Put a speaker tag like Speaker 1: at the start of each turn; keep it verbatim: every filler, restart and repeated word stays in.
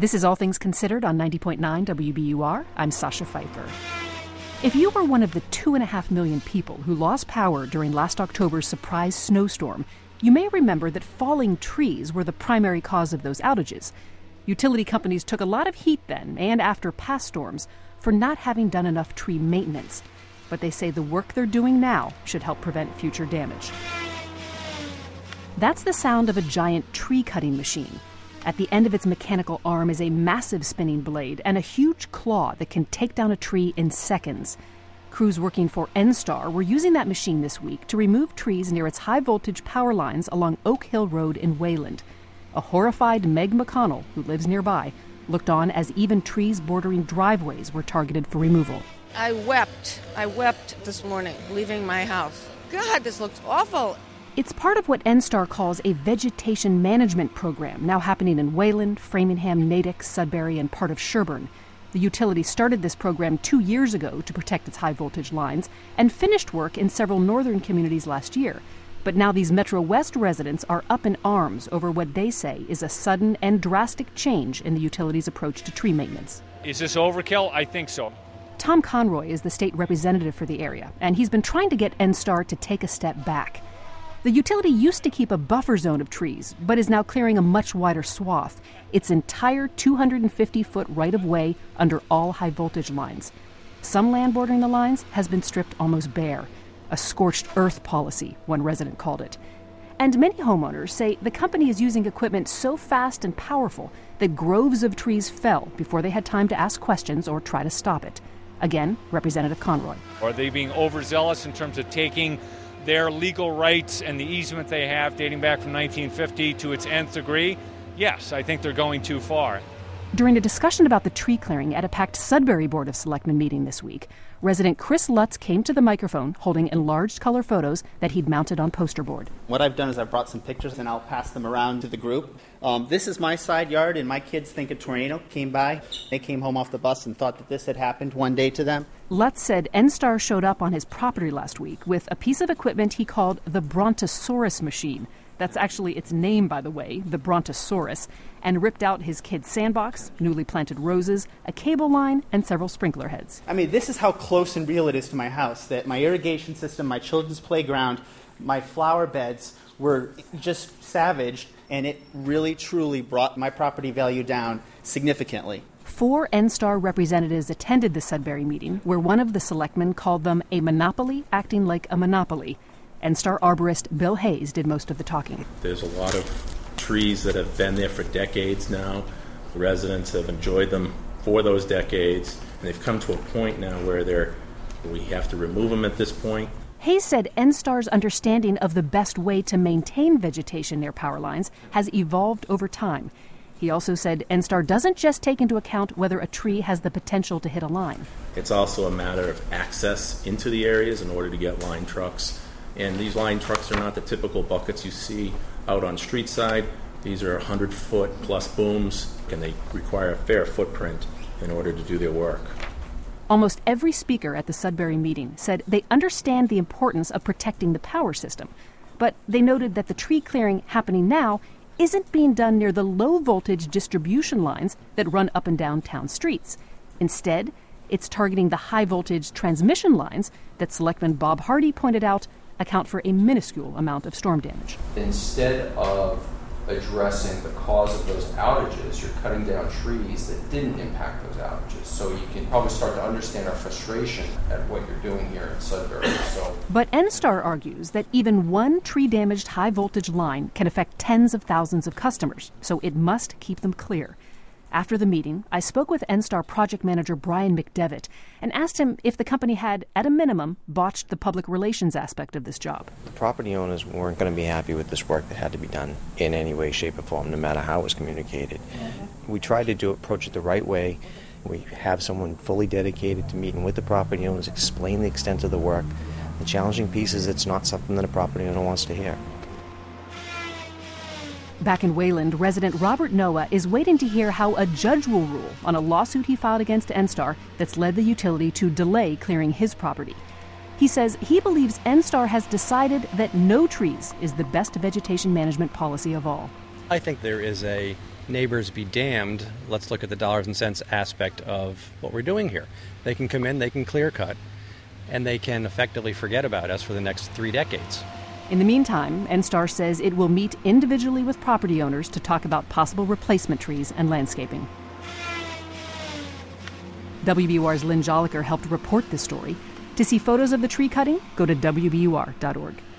Speaker 1: This is All Things Considered on ninety point nine W B U R. I'm Sasha Pfeiffer. If you were one of the two and a half million people who lost power during last October's surprise snowstorm, you may remember that falling trees were the primary cause of those outages. Utility companies took a lot of heat then, and after past storms, for not having done enough tree maintenance. But they say the work they're doing now should help prevent future damage. That's the sound of a giant tree-cutting machine. At the end of its mechanical arm is a massive spinning blade and a huge claw that can take down a tree in seconds. Crews working for Enstar were using that machine this week to remove trees near its high-voltage power lines along Oak Hill Road in Wayland. A horrified Meg McConnell, who lives nearby, looked on as even trees bordering driveways were targeted for removal.
Speaker 2: I wept. I wept this morning leaving my house. God, this looks awful.
Speaker 1: It's part of what Enstar calls a vegetation management program, now happening in Wayland, Framingham, Natick, Sudbury, and part of Sherburne. The utility started this program two years ago to protect its high-voltage lines and finished work in several northern communities last year. But now these Metro West residents are up in arms over what they say is a sudden and drastic change in the utility's approach to tree maintenance.
Speaker 3: Is this overkill? I think so.
Speaker 1: Tom Conroy is the state representative for the area, and he's been trying to get Enstar to take a step back. The utility used to keep a buffer zone of trees, but is now clearing a much wider swath, its entire two hundred fifty foot right-of-way under all high-voltage lines. Some land bordering the lines has been stripped almost bare. A scorched earth policy, one resident called it. And many homeowners say the company is using equipment so fast and powerful that groves of trees fell before they had time to ask questions or try to stop it. Again, Representative Conroy.
Speaker 3: Are they being overzealous in terms of taking their legal rights and the easement they have dating back from nineteen fifty to its nth degree? Yes, I think they're going too far.
Speaker 1: During a discussion about the tree clearing at a packed Sudbury Board of Selectmen meeting this week, resident Chris Lutz came to the microphone holding enlarged color photos that he'd mounted on poster board.
Speaker 4: What I've done is I've brought some pictures and I'll pass them around to the group. Um, this is my side yard, and my kids think a tornado came by. They came home off the bus and thought that this had happened one day to them.
Speaker 1: Lutz said Enstar showed up on his property last week with a piece of equipment he called the Brontosaurus machine. That's actually its name, by the way, the Brontosaurus, and ripped out his kid's sandbox, newly planted roses, a cable line, and several sprinkler heads.
Speaker 4: I mean, this is how close and real it is to my house, that my irrigation system, my children's playground, my flower beds were just savaged, and it really, truly brought my property value down significantly.
Speaker 1: Four Enstar representatives attended the Sudbury meeting, where one of the selectmen called them a monopoly acting like a monopoly. Enstar arborist Bill Hayes did most of the talking.
Speaker 5: There's a lot of trees that have been there for decades now. The residents have enjoyed them for those decades, and they've come to a point now where they're, we have to remove them at this point.
Speaker 1: Hayes said Enstar's understanding of the best way to maintain vegetation near power lines has evolved over time. He also said Enstar doesn't just take into account whether a tree has the potential to hit a line.
Speaker 5: It's also a matter of access into the areas in order to get line trucks. And these line trucks are not the typical buckets you see out on street side. These are one hundred foot plus booms, and they require a fair footprint in order to do their work.
Speaker 1: Almost every speaker at the Sudbury meeting said they understand the importance of protecting the power system, but they noted that the tree clearing happening now isn't being done near the low-voltage distribution lines that run up and down town streets. Instead, it's targeting the high-voltage transmission lines that Selectman Bob Hardy pointed out account for a minuscule amount of storm damage.
Speaker 6: Instead of addressing the cause of those outages, you're cutting down trees that didn't impact those outages. So you can probably start to understand our frustration at what you're doing here in Sudbury. So.
Speaker 1: But Enstar argues that even one tree-damaged high-voltage line can affect tens of thousands of customers, so it must keep them clear. After the meeting, I spoke with Enstar project manager Brian McDevitt and asked him if the company had, at a minimum, botched the public relations aspect of this job.
Speaker 7: The property owners weren't going to be happy with this work that had to be done in any way, shape, or form, no matter how it was communicated. We tried to do approach it the right way. We have someone fully dedicated to meeting with the property owners, explain the extent of the work. The challenging piece is it's not something that a property owner wants to hear.
Speaker 1: Back in Wayland, resident Robert Noah is waiting to hear how a judge will rule on a lawsuit he filed against Enstar that's led the utility to delay clearing his property. He says he believes Enstar has decided that no trees is the best vegetation management policy of all.
Speaker 8: I think there is a neighbors be damned, let's look at the dollars and cents aspect of what we're doing here. They can come in, they can clear cut, and they can effectively forget about us for the next three decades.
Speaker 1: In the meantime, NSTAR says it will meet individually with property owners to talk about possible replacement trees and landscaping. W B U R's Lynn Joliker helped report this story. To see photos of the tree cutting, go to W B U R dot org.